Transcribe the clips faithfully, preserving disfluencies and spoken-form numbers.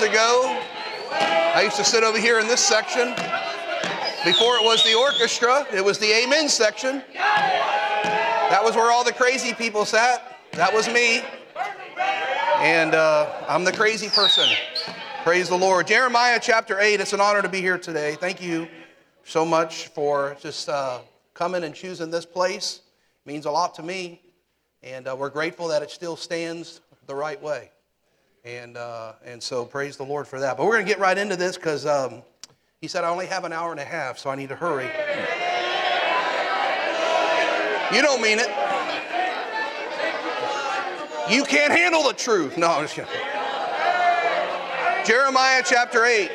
ago, I used to sit over here in this section. Before it was the orchestra, it was the amen section. That was where all the crazy people sat. That was me. And uh, I'm the crazy person. Praise the Lord. Jeremiah chapter eight, it's an honor to be here today. Thank you so much for just uh, coming and choosing this place. It means a lot to me. And uh, we're grateful that it still stands the right way. And uh, and so praise the Lord for that. But we're going to get right into this because um, he said I only have an hour and a half, so I need to hurry. You don't mean it. You can't handle the truth. No, I'm just kidding. Jeremiah chapter eight.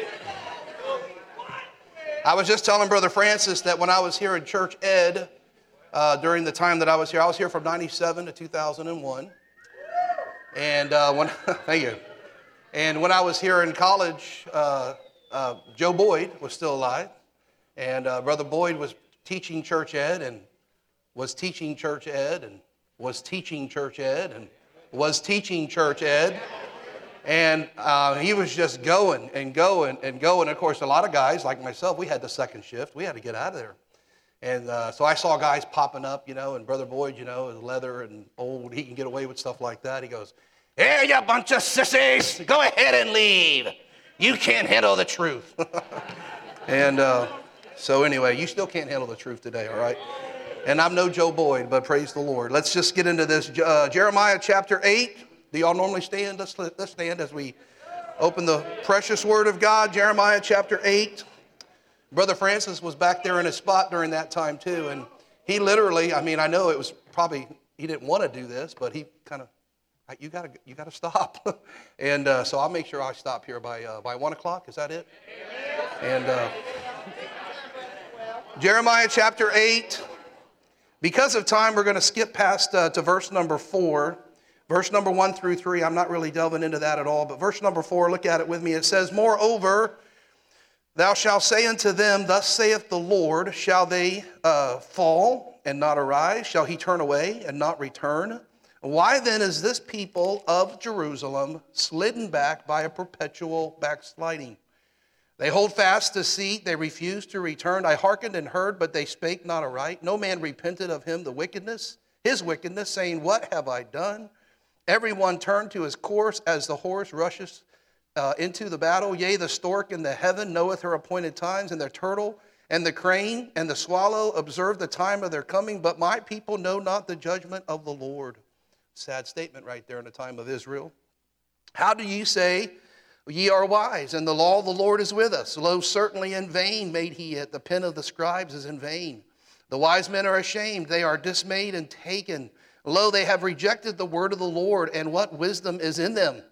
I was just telling Brother Francis that when I was here in Church Ed, uh, during the time that I was here, I was here from ninety-seven to two thousand one. And uh, when, thank you. And when I was here in college, uh, uh, Joe Boyd was still alive. And uh, Brother Boyd was teaching Church Ed and was teaching Church Ed and was teaching Church Ed and was teaching Church Ed. And uh, he was just going and going and going. Of course, a lot of guys like myself, we had the second shift. We had to get out of there. And uh, so I saw guys popping up, you know, and Brother Boyd, you know, is leather and old. He can get away with stuff like that. He goes, "Hey, you bunch of sissies, go ahead and leave. You can't handle the truth." And uh, so anyway, you still can't handle the truth today, all right? And I'm no Joe Boyd, but praise the Lord. Let's just get into this. Uh, Jeremiah chapter eight. Do y'all normally stand? Let's, let's stand as we open the precious word of God. Jeremiah chapter eight. Brother Francis was back there in his spot during that time too. And he literally, I mean, I know it was probably, he didn't want to do this, but he kind of, you got to you got to stop. And uh, so I'll make sure I stop here by uh, by one o'clock. Is that it? And uh, Jeremiah chapter eight. Because of time, we're going to skip past uh, to verse number four. Verse number one through three, I'm not really delving into that at all. But verse number four, look at it with me. It says, "Moreover, thou shalt say unto them, Thus saith the Lord, shall they uh, fall and not arise? Shall he turn away and not return? Why then is this people of Jerusalem slidden back by a perpetual backsliding? They hold fast deceit, they refuse to return. I hearkened and heard, but they spake not aright. No man repented of him the wickedness, his wickedness, saying, What have I done? Everyone turned to his course as the horse rushes uh, into the battle. Yea, the stork in the heaven knoweth her appointed times, and the turtle and the crane and the swallow observe the time of their coming. But my people know not the judgment of the Lord." Sad statement right there in the time of Israel. "How do ye say, Ye are wise, and the law of the Lord is with us? Lo, certainly in vain made he it. The pen of the scribes is in vain. The wise men are ashamed. They are dismayed and taken. Lo, they have rejected the word of the Lord, and what wisdom is in them?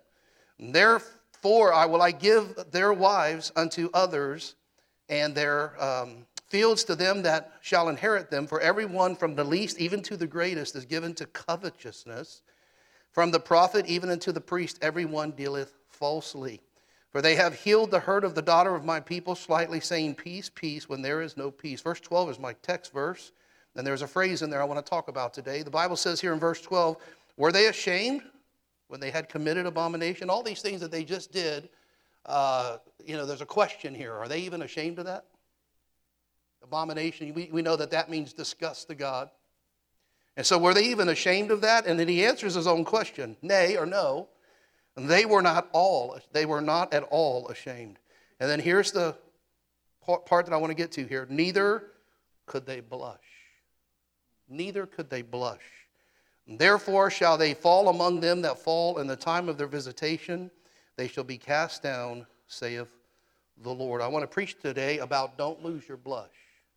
Therefore I will I give their wives unto others, and their um, fields to them that shall inherit them. For everyone from the least even to the greatest is given to covetousness. From the prophet even unto the priest everyone dealeth falsely. For they have healed the hurt of the daughter of my people slightly, saying, Peace, peace, when there is no peace." Verse twelve is my text verse. And there's a phrase in there I want to talk about today. The Bible says here in verse twelve, "Were they ashamed when they had committed abomination?" All these things that they just did, uh, you know, there's a question here. Are they even ashamed of that? Abomination, we, we know that that means disgust to God. And so were they even ashamed of that? And then he answers his own question, nay or no. And they were not all, they were not at all ashamed. And then here's the part that I want to get to here. Neither could they blush. Neither could they blush. Therefore shall they fall among them that fall in the time of their visitation. They shall be cast down, saith the Lord. I want to preach today about don't lose your blush.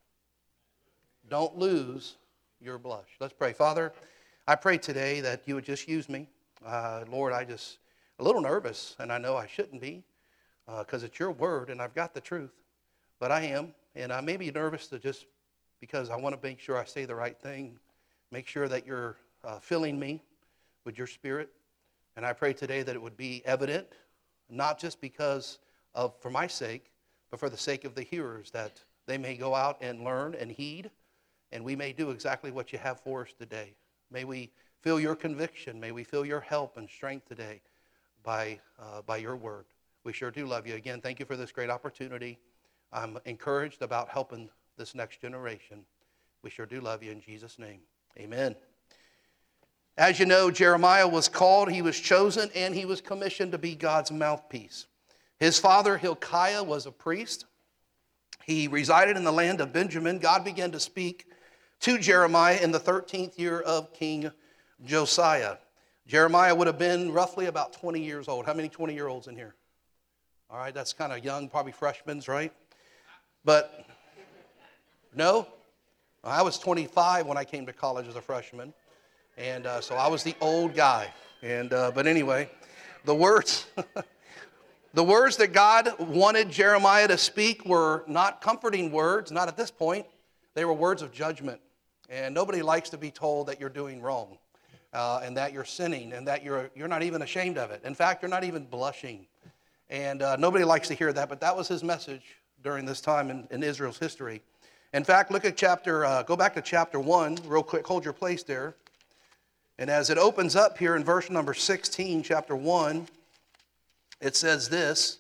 Don't lose your blush. Let's pray. Father, I pray today that you would just use me. Uh, Lord, I just a little nervous, and I know I shouldn't be because uh, it's your word, and I've got the truth. But I am, and I may be nervous to just because I want to make sure I say the right thing, make sure that you're uh, filling me with your spirit. And I pray today that it would be evident, not just because of for my sake, but for the sake of the hearers, that they may go out and learn and heed, and we may do exactly what you have for us today. May we feel your conviction. May we feel your help and strength today by uh, by your word. We sure do love you. Again, thank you for this great opportunity. I'm encouraged about helping this next generation. We sure do love you in Jesus' name. Amen. As you know, Jeremiah was called, he was chosen, and he was commissioned to be God's mouthpiece. His father, Hilkiah, was a priest. He resided in the land of Benjamin. God began to speak to Jeremiah in the thirteenth year of King Josiah. Jeremiah would have been roughly about twenty years old. How many twenty-year-olds in here? All right, that's kind of young, probably freshmen, right? But, no? I was twenty-five when I came to college as a freshman, and uh, so I was the old guy. And uh, But anyway, the words, the words that God wanted Jeremiah to speak were not comforting words, not at this point. They were words of judgment. And nobody likes to be told that you're doing wrong, uh, and that you're sinning, and that you're, you're not even ashamed of it. In fact, you're not even blushing. And uh, nobody likes to hear that, but that was his message during this time in, in Israel's history. In fact, look at chapter, uh, go back to chapter one real quick, hold your place there. And as it opens up here in verse number sixteen, chapter one, it says this,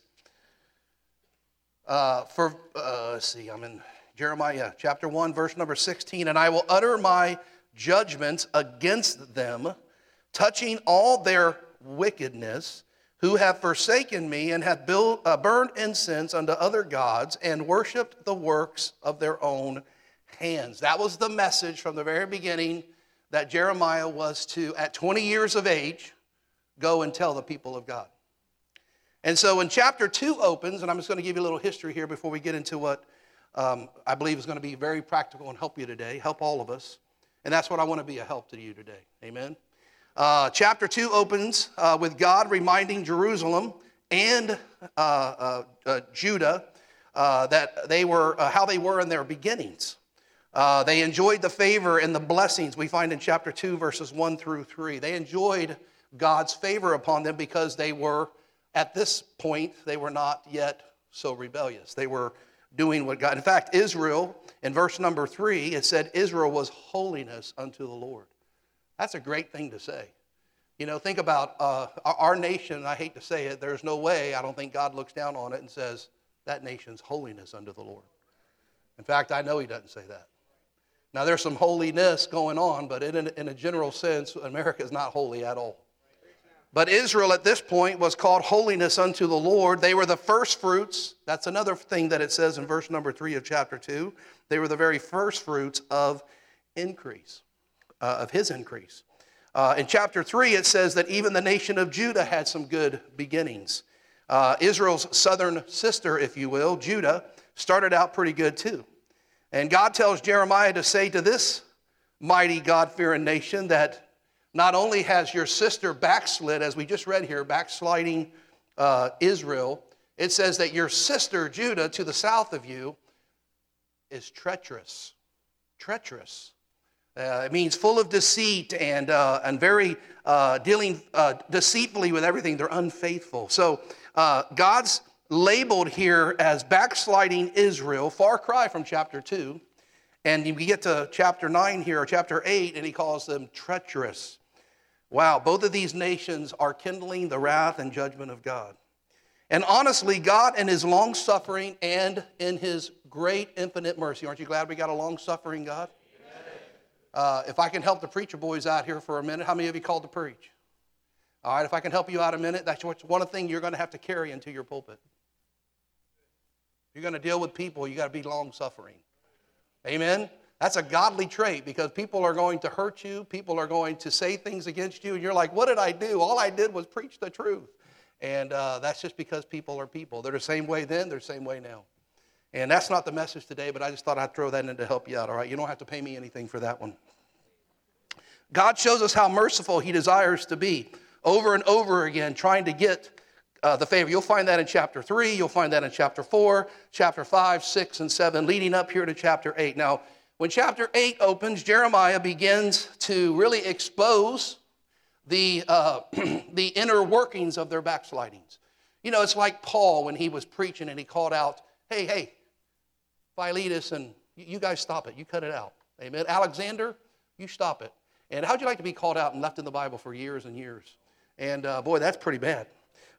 uh, for, uh, let's see, I'm in Jeremiah chapter one, verse number sixteen, and I will utter my judgments against them, touching all their wickedness, who have forsaken me and have built, uh, burned incense unto other gods and worshipped the works of their own hands. That was the message from the very beginning that Jeremiah was to, at twenty years of age, go and tell the people of God. And so when chapter two opens, and I'm just going to give you a little history here before we get into what um, I believe is going to be very practical and help you today, help all of us. And that's what I want to be a help to you today. Amen. Uh, chapter two opens uh, with God reminding Jerusalem and uh, uh, uh, Judah uh, that they were uh, how they were in their beginnings. Uh, they enjoyed the favor and the blessings we find in chapter two, verses one through three. They enjoyed God's favor upon them because they were, at this point, they were not yet so rebellious. They were doing what God, in fact, Israel, in verse number three, it said Israel was holiness unto the Lord. That's a great thing to say. You know, think about uh, our nation, I hate to say it, there's no way, I don't think God looks down on it and says, that nation's holiness unto the Lord. In fact, I know he doesn't say that. Now, there's some holiness going on, but in a, in a general sense, America is not holy at all. But Israel at this point was called holiness unto the Lord. They were the first fruits. That's another thing that it says in verse number three of chapter two. They were the very first fruits of increase. Uh, of his increase. Uh, in chapter three, it says that even the nation of Judah had some good beginnings. Uh, Israel's southern sister, if you will, Judah, started out pretty good too. And God tells Jeremiah to say to this mighty God-fearing nation that not only has your sister backslid, as we just read here, backsliding uh, Israel, it says that your sister Judah to the south of you is treacherous. Treacherous. Uh, it means full of deceit and uh, and very uh, dealing uh, deceitfully with everything. They're unfaithful. So uh, God's labeled here as backsliding Israel, far cry from chapter two. And we get to chapter nine here, or chapter eight, and he calls them treacherous. Wow, both of these nations are kindling the wrath and judgment of God. And honestly, God in his long-suffering and in his great infinite mercy, aren't you glad we got a long-suffering God? Uh, if I can help the preacher boys out here for a minute, how many of you called to preach? All right, if I can help you out a minute, that's one thing you're going to have to carry into your pulpit. You're going to deal with people, you got to be long-suffering. Amen? That's a godly trait because people are going to hurt you. People are going to say things against you. And you're like, what did I do? All I did was preach the truth. And uh, that's just because people are people. They're the same way then, they're the same way now. And that's not the message today, but I just thought I'd throw that in to help you out, all right? You don't have to pay me anything for that one. God shows us how merciful he desires to be over and over again, trying to get uh, the favor. You'll find that in chapter three. You'll find that in chapter four, chapter five, six, and seven, leading up here to chapter eight. Now, when chapter eight opens, Jeremiah begins to really expose the, uh, the inner workings of their backslidings. You know, it's like Paul when he was preaching and he called out, hey, hey, Philetus, and you guys stop it. You cut it out. Amen. Alexander, you stop it. And how'd you like to be called out and left in the Bible for years and years? And uh, boy, that's pretty bad.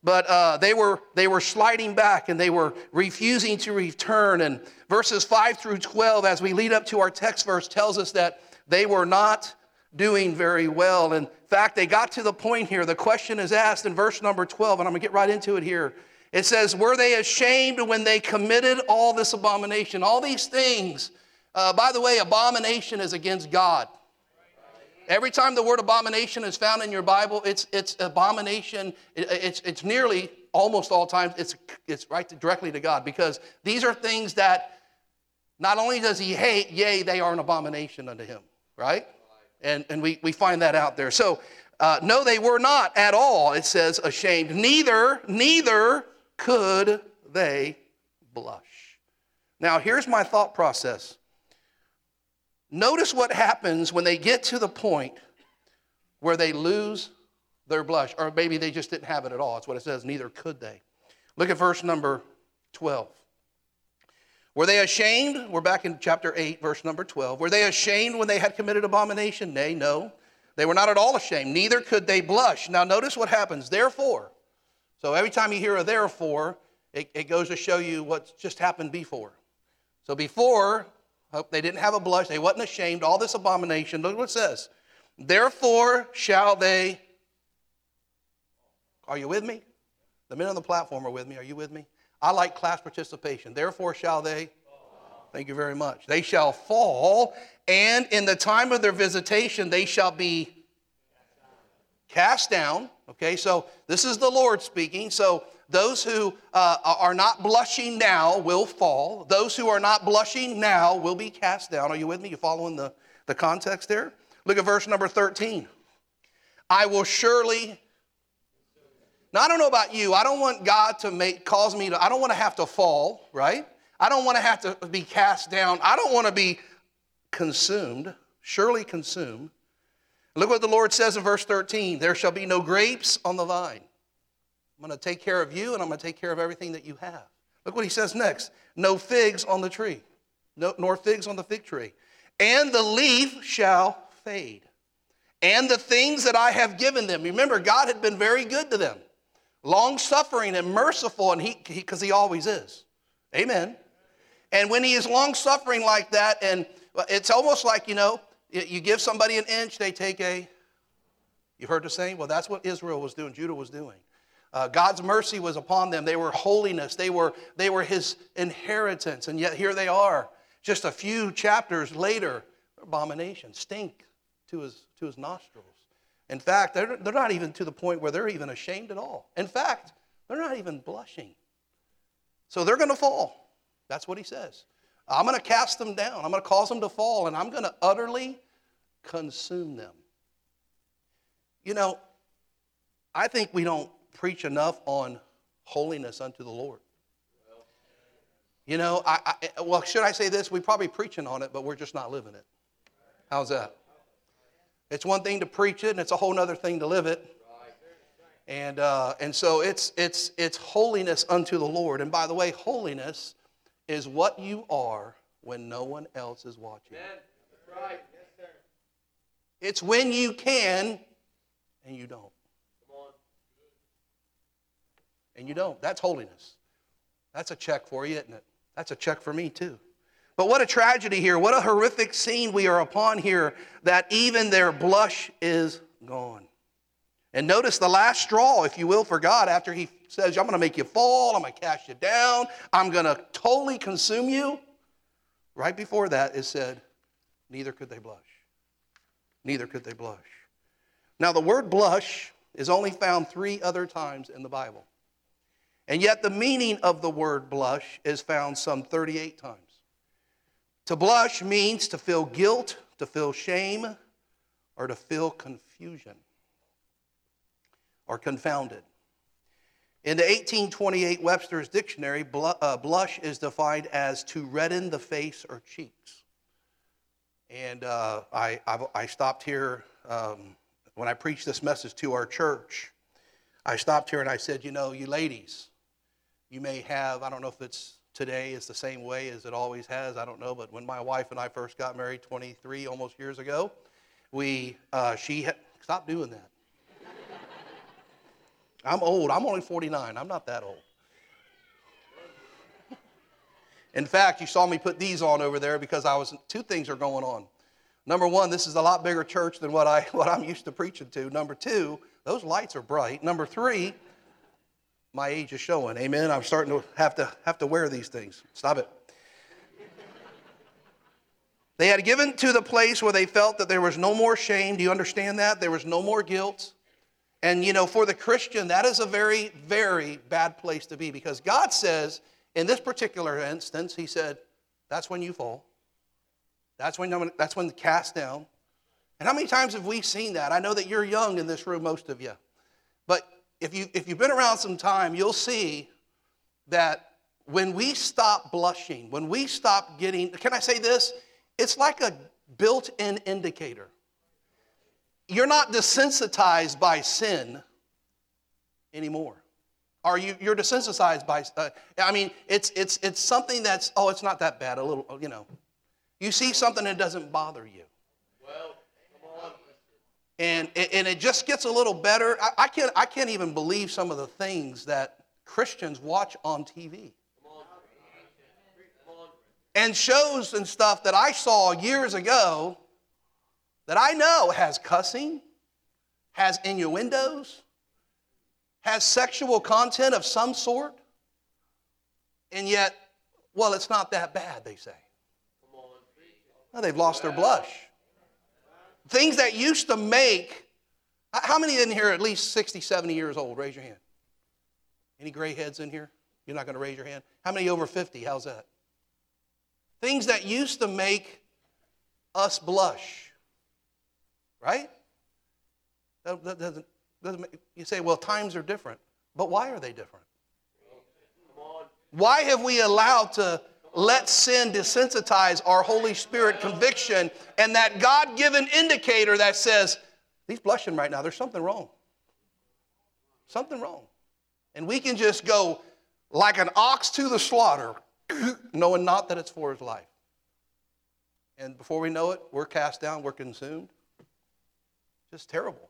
But uh, they were they were sliding back and they were refusing to return. And verses five through twelve, as we lead up to our text verse, tells us that they were not doing very well. In fact, they got to the point here. The question is asked in verse number twelve, and I'm going to get right into it here. It says, were they ashamed when they committed all this abomination? All these things. Uh, by the way, abomination is against God. Every time the word abomination is found in your Bible, it's it's abomination. It, it's it's nearly almost all times it's it's right to, directly to God, because these are things that not only does He hate, yea, they are an abomination unto Him, right? And and we we find that out there. So uh, no, they were not at all. It says ashamed. Neither neither could they blush. Now here's my thought process. Notice what happens when they get to the point where they lose their blush, or maybe they just didn't have it at all. That's what it says, neither could they. Look at verse number twelve. Were they ashamed? We're back in chapter eight, verse number twelve. Were they ashamed when they had committed abomination? Nay, no. They were not at all ashamed, neither could they blush. Now notice what happens, therefore. So every time you hear a therefore, it, it goes to show you what's just happened before. So before, they didn't have a blush. They wasn't ashamed. All this abomination. Look what it says. Therefore shall they. Are you with me? The men on the platform are with me. Are you with me? I like class participation. Therefore shall they. Thank you very much. They shall fall, and in the time of their visitation they shall be cast down. Okay, so this is the Lord speaking. So those who uh, are not blushing now will fall. Those who are not blushing now will be cast down. Are you with me? You following the, the context there? Look at verse number thirteen. I will surely. Now, I don't know about you. I don't want God to make cause me to, I don't want to have to fall, right? I don't want to have to be cast down. I don't want to be consumed, surely consumed. Look what the Lord says in verse thirteen. There shall be no grapes on the vine. I'm going to take care of you, and I'm going to take care of everything that you have. Look what he says next. No figs on the tree, no, nor figs on the fig tree. And the leaf shall fade. And the things that I have given them. Remember, God had been very good to them. Long-suffering and merciful, and he because he, he always is. Amen. And when he is long-suffering like that, and it's almost like, you know, you give somebody an inch, they take a, you heard the saying? Well, that's what Israel was doing, Judah was doing. Uh, God's mercy was upon them. They were holiness. They were, they were his inheritance. And yet here they are, just a few chapters later, abomination, stink to his, to his nostrils. In fact, they're, they're not even to the point where they're even ashamed at all. In fact, they're not even blushing. So they're going to fall. That's what he says. I'm going to cast them down. I'm going to cause them to fall, and I'm going to utterly consume them. You know, I think we don't preach enough on holiness unto the Lord. You know, I, I, well, should I say this? We're probably preaching on it, but we're just not living it. How's that? It's one thing to preach it, and it's a whole other thing to live it. And uh, and so it's it's it's holiness unto the Lord. And by the way, holiness is what you are when no one else is watching. That's right. Yes, sir. It's when you can and you don't. Come on. And you don't. That's holiness. That's a check for you, isn't it? That's a check for me too. But what a tragedy here. What a horrific scene we are upon here, that even their blush is gone. And notice the last straw, if you will, for God, after he says, I'm going to make you fall, I'm going to cast you down, I'm going to totally consume you. Right before that, it said, neither could they blush. Neither could they blush. Now, the word blush is only found three other times in the Bible. And yet the meaning of the word blush is found some thirty-eight times. To blush means to feel guilt, to feel shame, or to feel confusion or confounded. In the eighteen twenty-eight Webster's Dictionary, blush is defined as to redden the face or cheeks. And uh, I, I've, I stopped here um, when I preached this message to our church. I stopped here and I said, you know, you ladies, you may have, I don't know if it's today is the same way as it always has, I don't know, but when my wife and I first got married twenty-three almost years ago, we, uh, she had, stop doing that. I'm old. I'm only forty-nine. I'm not that old. In fact, you saw me put these on over there because I was, two things are going on. Number one, this is a lot bigger church than what, I, what I'm used to preaching to. Number two, those lights are bright. Number three, my age is showing. Amen. I'm starting to have to have to wear these things. Stop it. They had given to the place where they felt that there was no more shame. Do you understand that? There was no more guilt. And, you know, for the Christian, that is a very, very bad place to be, because God says, in this particular instance, he said, that's when you fall. That's when, that's when the cast down. And how many times have we seen that? I know that you're young in this room, most of you. But if, you, if you've been around some time, you'll see that when we stop blushing, when we stop getting, can I say this? It's like a built-in indicator. You're not desensitized by sin anymore. Are you? You're desensitized by. Uh, I mean, it's it's it's something that's, oh, it's not that bad. A little, you know, you see something that doesn't bother you. Well, come on. And and it just gets a little better. I, I can't I can't even believe some of the things that Christians watch on T V. Come on. Come on. And shows and stuff that I saw years ago that I know has cussing, has innuendos, has sexual content of some sort, and yet, well, it's not that bad, they say. Well, they've lost their blush. Things that used to make, how many in here are at least sixty, seventy years old? Raise your hand. Any gray heads in here? You're not going to raise your hand? How many over fifty? How's that? Things that used to make us blush, right? That, that doesn't, doesn't make, you say, well, times are different. But why are they different? Why have we allowed to let sin desensitize our Holy Spirit conviction and that God-given indicator that says, he's blushing right now, there's something wrong. Something wrong. And we can just go like an ox to the slaughter, knowing not that it's for his life. And before we know it, we're cast down, we're consumed. Just terrible.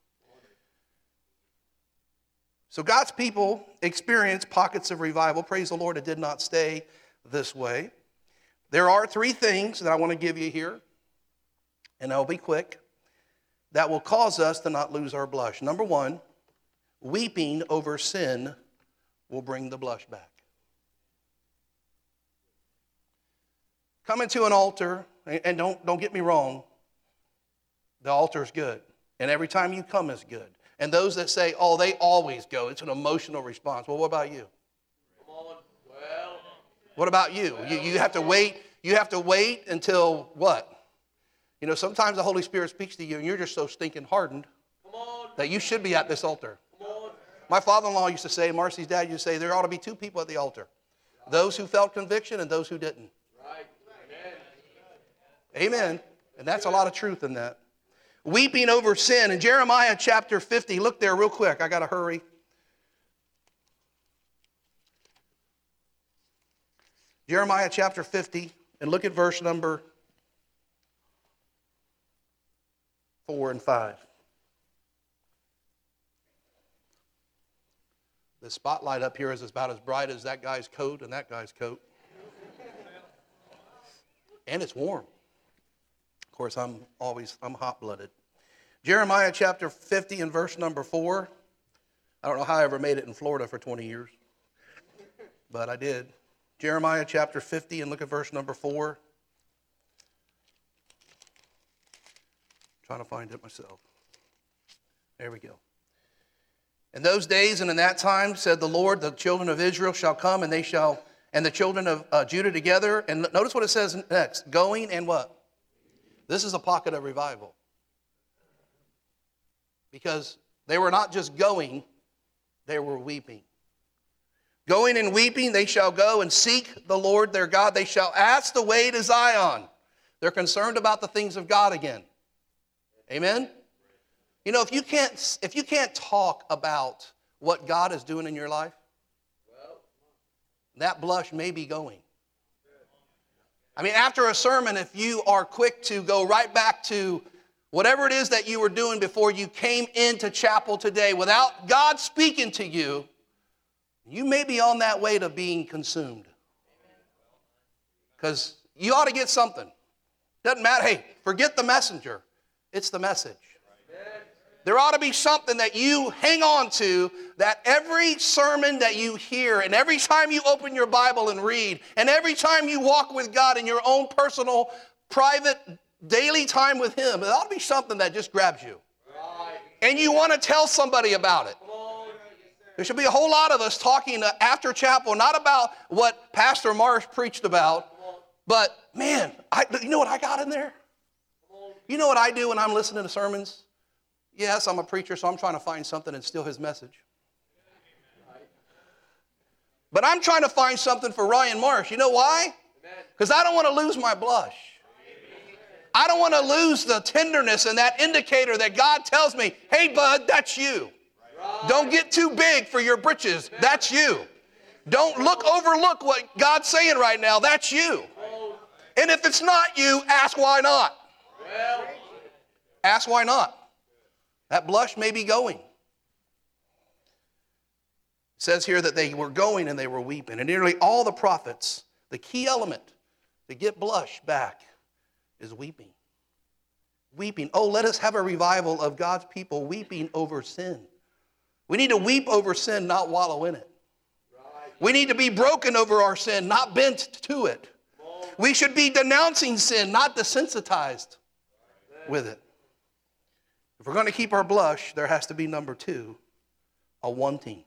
So God's people experienced pockets of revival. Praise the Lord, it did not stay this way. There are three things that I want to give you here, and I'll be quick, that will cause us to not lose our blush. Number one, weeping over sin will bring the blush back. Coming to an altar, and don't, don't get me wrong, the altar is good, and every time you come is good. And those that say, oh, they always go, it's an emotional response. Well, what about you? Come on. Well, what about you? Well, you? You have to wait. You have to wait until what? You know, sometimes the Holy Spirit speaks to you and you're just so stinking hardened that you should be at this altar. My father-in-law used to say, Marcy's dad used to say, there ought to be two people at the altar. Those who felt conviction and those who didn't. Right. Amen. Amen. And that's a lot of truth in that. Weeping over sin. In Jeremiah chapter fifty, look there real quick. I got to hurry. Jeremiah chapter fifty, and look at verse number four and five. The spotlight up here is about as bright as that guy's coat and that guy's coat. And it's warm. Of course, I'm always, I'm hot-blooded. Jeremiah chapter fifty and verse number four. I don't know how I ever made it in Florida for twenty years, but I did. Jeremiah chapter fifty, and look at verse number four. I'm trying to find it myself. There we go. In those days and in that time, said the Lord, the children of Israel shall come, and they shall, and the children of uh, Judah together. And notice what it says next. Going and what? This is a pocket of revival. Because they were not just going, they were weeping. Going and weeping, they shall go and seek the Lord their God. They shall ask the way to Zion. They're concerned about the things of God again. Amen? You know, if you can't, if you can't talk about what God is doing in your life, that blush may be going. I mean, after a sermon, if you are quick to go right back to Whatever it is that you were doing before you came into chapel today, without God speaking to you, you may be on that way to being consumed. Because you ought to get something. Doesn't matter. Hey, forget the messenger. It's the message. There ought to be something that you hang on to, that every sermon that you hear, and every time you open your Bible and read, and every time you walk with God in your own personal, private, daily time with Him, there ought to be something that just grabs you. And you want to tell somebody about it. There should be a whole lot of us talking after chapel, not about what Pastor Marsh preached about, but man, I, you know what I got in there? You know what I do when I'm listening to sermons? Yes, I'm a preacher, so I'm trying to find something and steal his message. But I'm trying to find something for Ryan Marsh. You know why? Because I don't want to lose my blush. I don't want to lose the tenderness and that indicator that God tells me, hey, bud, that's you. Don't get too big for your britches. That's you. Don't look overlook what God's saying right now. That's you. And if it's not you, ask why not. Ask why not. That blush may be going. It says here that they were going and they were weeping. And nearly all the prophets, the key element to get blush back is weeping. Weeping. Oh, let us have a revival of God's people weeping over sin. We need to weep over sin, not wallow in it. We need to be broken over our sin, not bent to it. We should be denouncing sin, not desensitized with it. If we're going to keep our blush, there has to be number two, a wanting,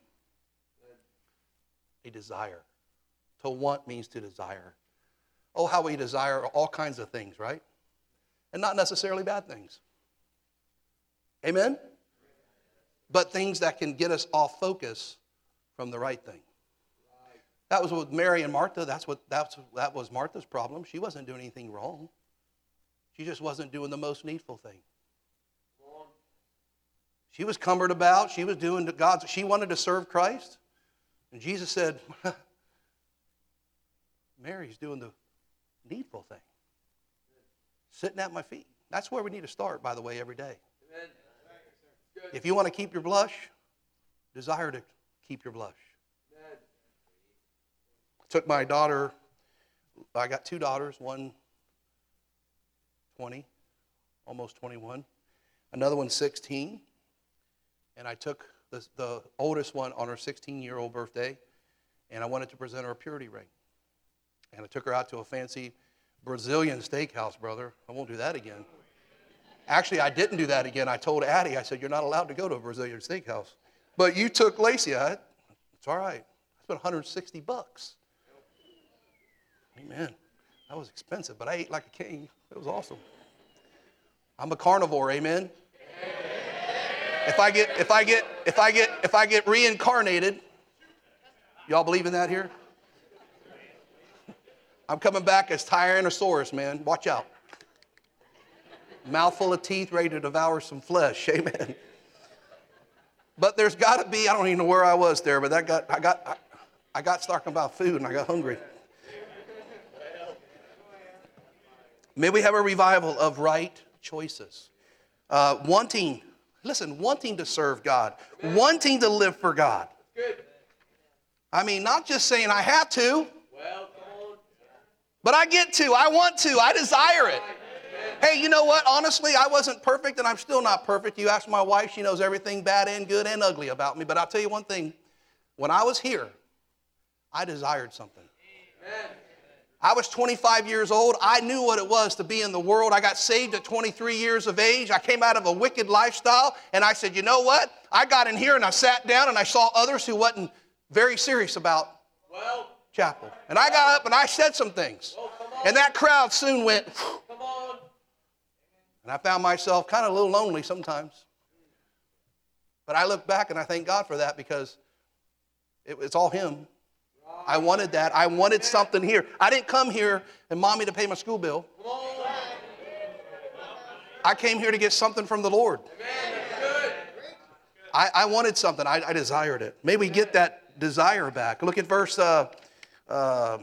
a desire. To want means to desire. Oh, how we desire all kinds of things, right? And not necessarily bad things. Amen? But things that can get us off focus from the right thing. That was with Mary and Martha. That's what that's, that was Martha's problem. She wasn't doing anything wrong. She just wasn't doing the most needful thing. She was cumbered about. She was doing God's. She wanted to serve Christ. And Jesus said, Mary's doing the needful thing. Sitting at my feet. That's where we need to start, by the way, every day. Amen. If you want to keep your blush, desire to keep your blush. Amen. I took my daughter, I got two daughters, one twenty, almost twenty-one, another one sixteen. And I took the, the oldest one on her sixteen-year-old birthday, and I wanted to present her a purity ring. And I took her out to a fancy Brazilian steakhouse, brother. I won't do that again. Actually, I didn't do that again. I told Addie, I said, you're not allowed to go to a Brazilian steakhouse. But you took Lacey. I, it's all right. I spent one hundred sixty bucks. Amen. That was expensive, but I ate like a king. It was awesome. I'm a carnivore, amen. If I get, if I get, if I get, if I get reincarnated, y'all believe in that here? I'm coming back as Tyrannosaurus, man. Watch out. Mouthful of teeth, ready to devour some flesh. Amen. But there's got to be, I don't even know where I was there, but that got, I got, I, I got talking about food and I got hungry. May we have a revival of right choices. Uh, wanting, listen, wanting to serve God. Wanting to live for God. I mean, not just saying I have to. But I get to, I want to, I desire it. Hey, you know what? Honestly, I wasn't perfect and I'm still not perfect. You ask my wife, she knows everything bad and good and ugly about me. But I'll tell you one thing. When I was here, I desired something. I was twenty-five years old. I knew what it was to be in the world. I got saved at twenty-three years of age. I came out of a wicked lifestyle. And I said, you know what? I got in here and I sat down and I saw others who wasn't very serious about well, chapel. And I got up and I said some things. Well, and that crowd soon went, come on. And I found myself kind of a little lonely sometimes. But I look back and I thank God for that because it, it's all Him. I wanted that. I wanted something here. I didn't come here and mommy to pay my school bill. I came here to get something from the Lord. I, I wanted something. I, I desired it. May we get that desire back. Look at verse, uh, um,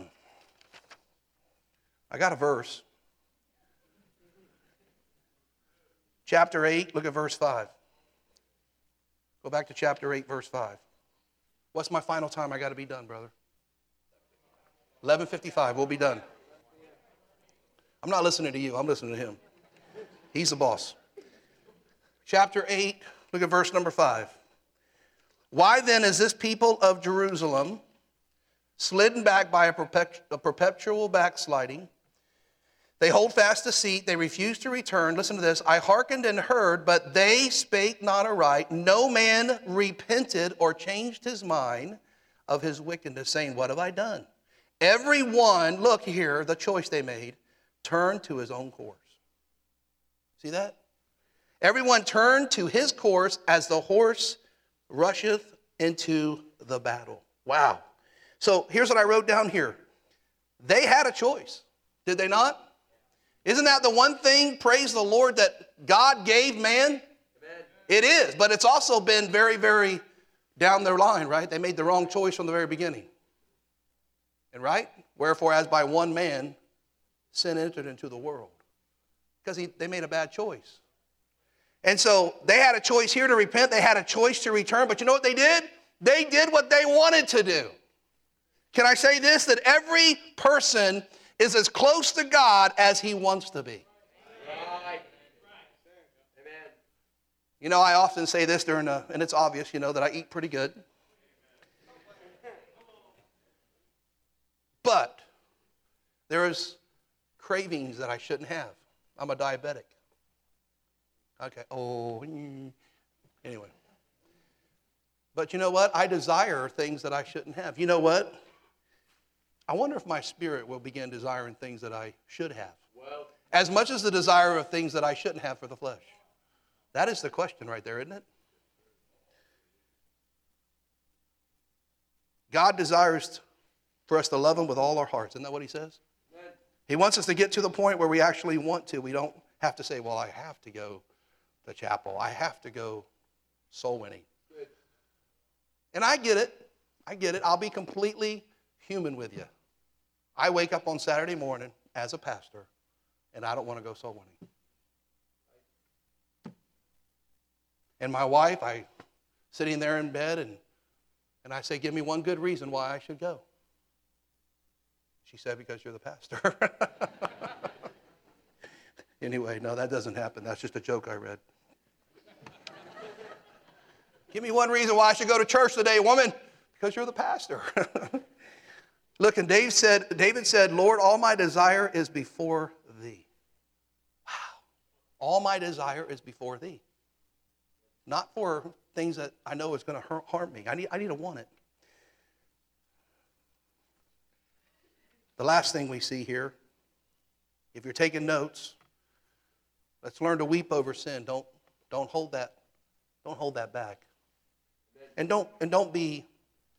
I got a verse. chapter eight, look at verse five. Go back to chapter eight, verse five. What's my final time? I got to be done, brother. eleven fifty-five, we'll be done. I'm not listening to you. I'm listening to him. He's the boss. Chapter eight, look at verse number five. Why then is this people of Jerusalem slidden back by a, perpetu- a perpetual backsliding? They hold fast deceit. They refuse to return. Listen to this. I hearkened and heard, but they spake not aright. No man repented or changed his mind of his wickedness, saying, what have I done? Every one, look here, the choice they made, turned to his own course. See that? Everyone turned to his course as the horse rusheth into the battle. Wow. So here's what I wrote down here. They had a choice, did they not? Isn't that the one thing, praise the Lord, that God gave man? Amen. It is, but it's also been very, very down their line, right? They made the wrong choice from the very beginning. And right? Wherefore, as by one man, sin entered into the world. Because he, they made a bad choice. And so they had a choice here to repent. They had a choice to return. But you know what they did? They did what they wanted to do. Can I say this? That every person is as close to God as he wants to be. Right. Amen. You know, I often say this during a, and it's obvious, you know, that I eat pretty good. But there is cravings that I shouldn't have. I'm a diabetic. Okay. Oh, anyway. But you know what? I desire things that I shouldn't have. You know what? I wonder if my spirit will begin desiring things that I should have. Well, as much as the desire of things that I shouldn't have for the flesh. That is the question right there, isn't it? God desires for us to love him with all our hearts. Isn't that what he says? Amen. He wants us to get to the point where we actually want to. We don't have to say, well, I have to go to chapel. I have to go soul winning. Good. And I get it. I get it. I'll be completely human with you. I wake up on Saturday morning as a pastor, and I don't want to go soul winning. And my wife, I sitting there in bed, and, and I say, give me one good reason why I should go. She said, because you're the pastor. Anyway, no, that doesn't happen. That's just a joke I read. Give me one reason why I should go to church today, woman. Because you're the pastor. Look, and Dave said, David said, Lord, all my desire is before thee. Wow. All my desire is before thee. Not for things that I know is going to harm me. I need, I need to want it. The last thing we see here, if you're taking notes, let's learn to weep over sin. Don't, don't hold that, don't hold that back. And don't, and don't be,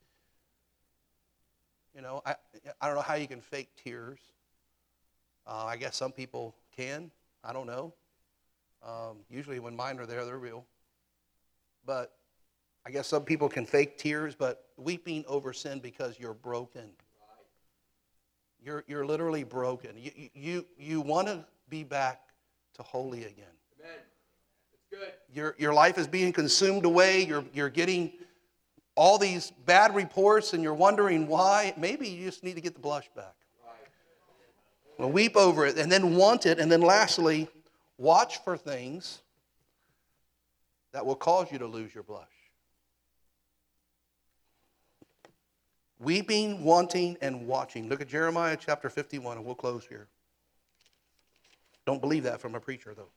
you know, I, I don't know how you can fake tears. Uh, I guess some people can. I don't know. Um, usually when mine are there, they're real. But I guess some people can fake tears, but weeping over sin because you're broken. You're, you're literally broken. You, you, you want to be back to holy again. Amen. It's good. Your, your life is being consumed away. You're, you're getting all these bad reports, and you're wondering why. Maybe you just need to get the blush back. Right. Well, weep over it, and then want it. And then lastly, watch for things that will cause you to lose your blush. Weeping, wanting, and watching. Look at Jeremiah chapter fifty-one, and we'll close here. Don't believe that from a preacher, though.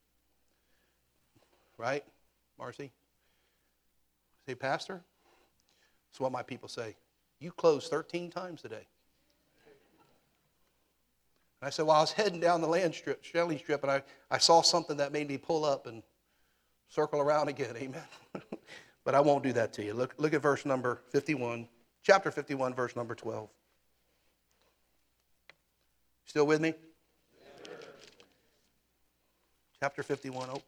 Right, Marcy? Say, Pastor, that's what my people say. You closed thirteen times today. And I said, well, I was heading down the land strip, Shelley strip, and I, I saw something that made me pull up and circle around again. Amen. But I won't do that to you. Look, look at verse number fifty-one. Chapter fifty-one, verse number twelve. Still with me? Yeah. Chapter fifty-one. Oh.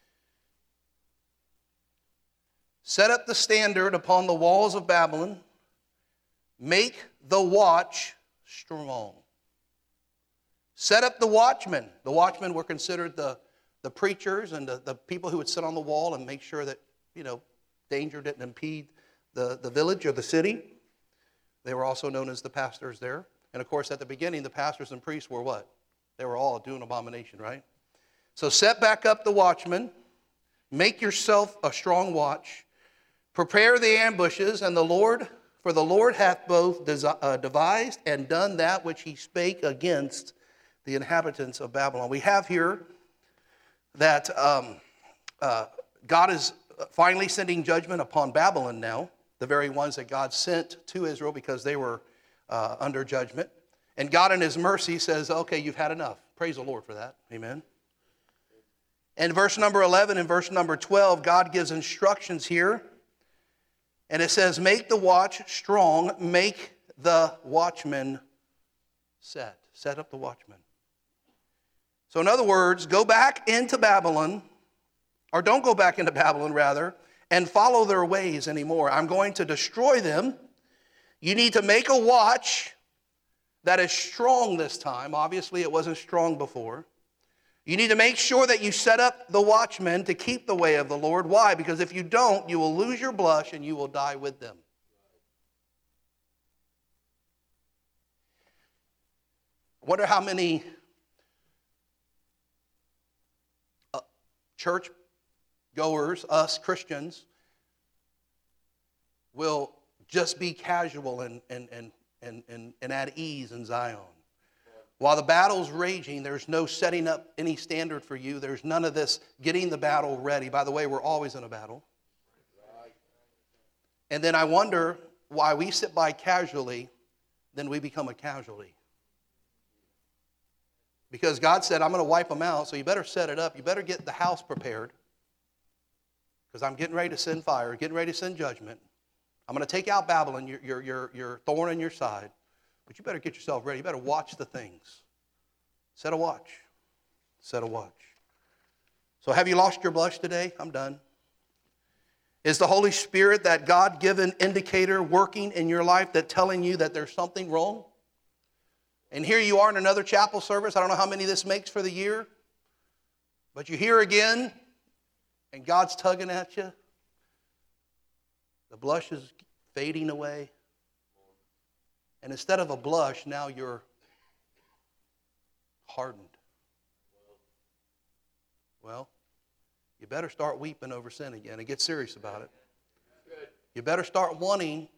Set up the standard upon the walls of Babylon. Make the watch strong. Set up the watchmen. The watchmen were considered the, the preachers and the, the people who would sit on the wall and make sure that, you know, danger didn't impede the, the village or the city. They were also known as the pastors there. And of course, at the beginning, the pastors and priests were what? They were all doing abomination, right? So set back up the watchmen. Make yourself a strong watch. Prepare the ambushes, and the Lord, for the Lord hath both devised and done that which he spake against the inhabitants of Babylon. We have here that um, uh, God is finally sending judgment upon Babylon now, the very ones that God sent to Israel because they were uh, under judgment. And God in his mercy says, okay, you've had enough. Praise the Lord for that. Amen. And verse number eleven and verse number twelve, God gives instructions here. And it says, make the watch strong, make the watchman set. Set up the watchman. So in other words, go back into Babylon, or don't go back into Babylon rather, and follow their ways anymore. I'm going to destroy them. You need to make a watch that is strong this time. Obviously, it wasn't strong before. You need to make sure that you set up the watchmen to keep the way of the Lord. Why? Because if you don't, you will lose your blush and you will die with them. I wonder how many uh, church goers, us Christians, will just be casual and, and, and, and, and, and at ease in Zion. While the battle's raging, there's no setting up any standard for you. There's none of this getting the battle ready. By the way, we're always in a battle. And then I wonder why we sit by casually, then we become a casualty. Because God said, I'm going to wipe them out, so you better set it up. You better get the house prepared. Because I'm getting ready to send fire, getting ready to send judgment. I'm going to take out Babylon, your, your, your, your thorn in your side. But you better get yourself ready. You better watch the things. Set a watch. Set a watch. So have you lost your blush today? I'm done. Is the Holy Spirit, that God-given indicator, working in your life that telling you that there's something wrong? And here you are in another chapel service. I don't know how many this makes for the year. But you're here again, and God's tugging at you. The blush is fading away. And instead of a blush, now you're hardened. Well, you better start weeping over sin again and get serious about it. You better start wanting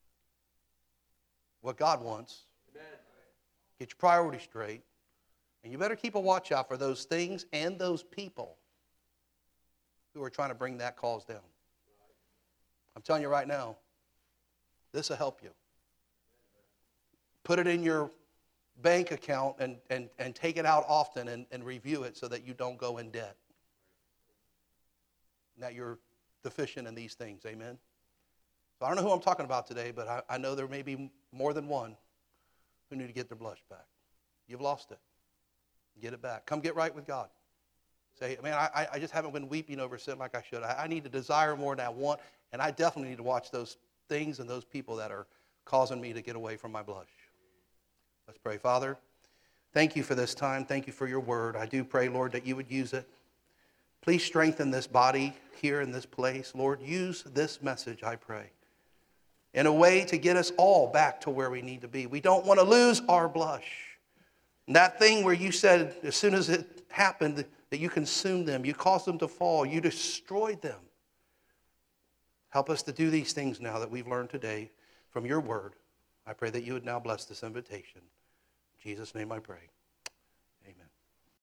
what God wants. Get your priorities straight. And you better keep a watch out for those things and those people who are trying to bring that cause down. I'm telling you right now, this will help you. Put it in your bank account and, and, and take it out often and, and review it so that you don't go in debt. And that you're deficient in these things. Amen? So I don't know who I'm talking about today, but I, I know there may be more than one who need to get their blush back. You've lost it. Get it back. Come get right with God. Say, man, I, I just haven't been weeping over sin like I should. I, I need to desire more than I want, and I definitely need to watch those things and those people that are causing me to get away from my blush. Let's pray. Father, thank you for this time. Thank you for your word. I do pray, Lord, that you would use it. Please strengthen this body here in this place. Lord, use this message, I pray, in a way to get us all back to where we need to be. We don't want to lose our blush. And that thing where you said as soon as it happened that you consumed them, you caused them to fall, you destroyed them. Help us to do these things now that we've learned today from your word. I pray that you would now bless this invitation. In Jesus' name I pray.